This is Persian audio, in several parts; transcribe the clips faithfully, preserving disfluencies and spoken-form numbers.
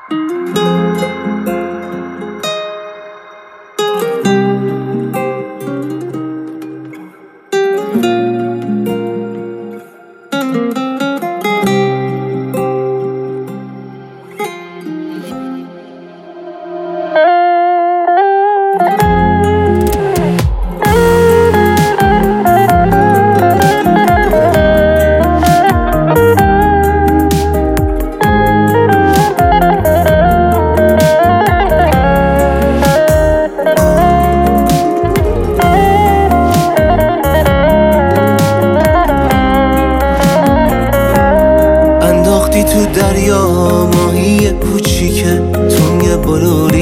تو دریا ماهی کوچیکه تنگ بلوری،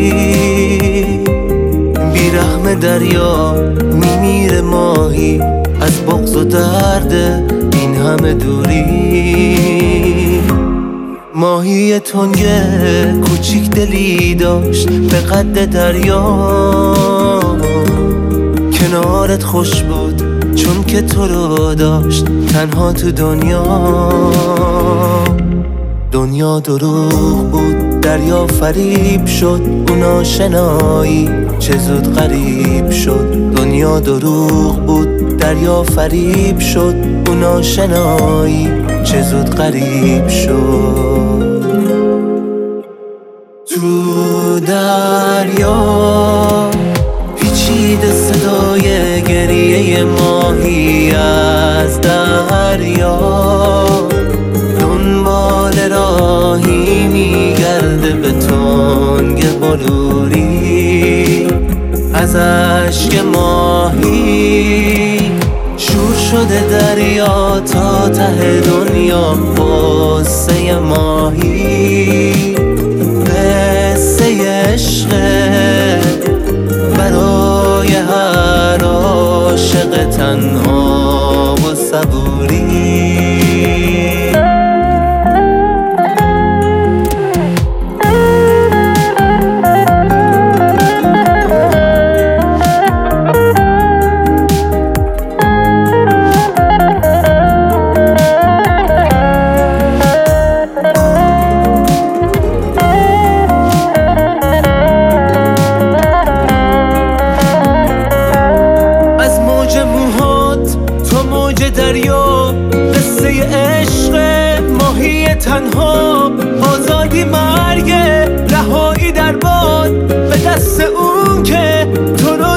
بیرحم دریا میمیره ماهی از بغض و درد این همه دوری. ماهی تنگ کوچیک دلی داشت به قد دریا، کنارت خوش بود چون که تو رو داشت تنها تو دنیا. دنیا دروغ بود دریا فریب شد، اون آشنایی چه زود غریب شد. دنیا دروغ بود دریا فریب شد، اون آشنایی چه زود غریب شد. تو دریا پیچیده صدای گریه ماهی از دریا، دنبال راهی میگرده به تنگ بلوری. از اشک ماهی شور شده دریا تا ته دنیا. قصه ماهی قصه عشقه برای هر عاشق تنها و صبوری. دریا قصه عشق ماهی تنها، آزادی مرگ رهایی در باد به دست اون که تو رو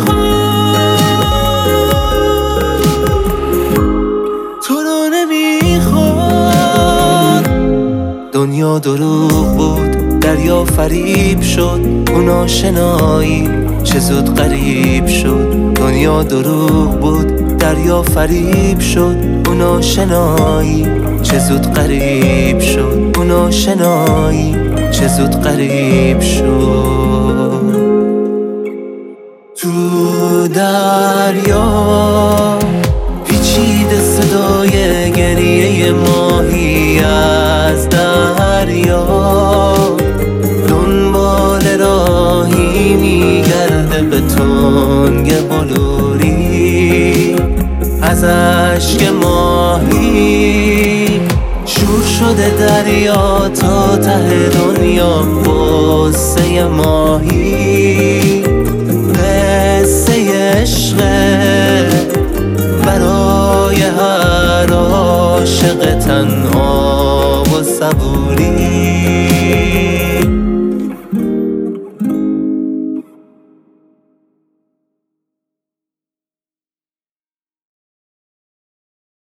نمیخواد، تو رو نمیخواد. دنیا دروغ بود دریا فریب شد، اون آشنایی چه زود غریب شد. دنیا دروغ بود دریا فریب شد، اون آشنایی چه زود غریب شد. اون آشنایی چه زود غریب شد. تو دریا پیچیده صدای گریه ماهی از دریا، دنبال راهی میگرده به تنگ بلوری. از اشک ماهی شور شده دریا تا ته دنیا. قصه ماهی قصه عشقه برای هر عاشق تنها و صبوری.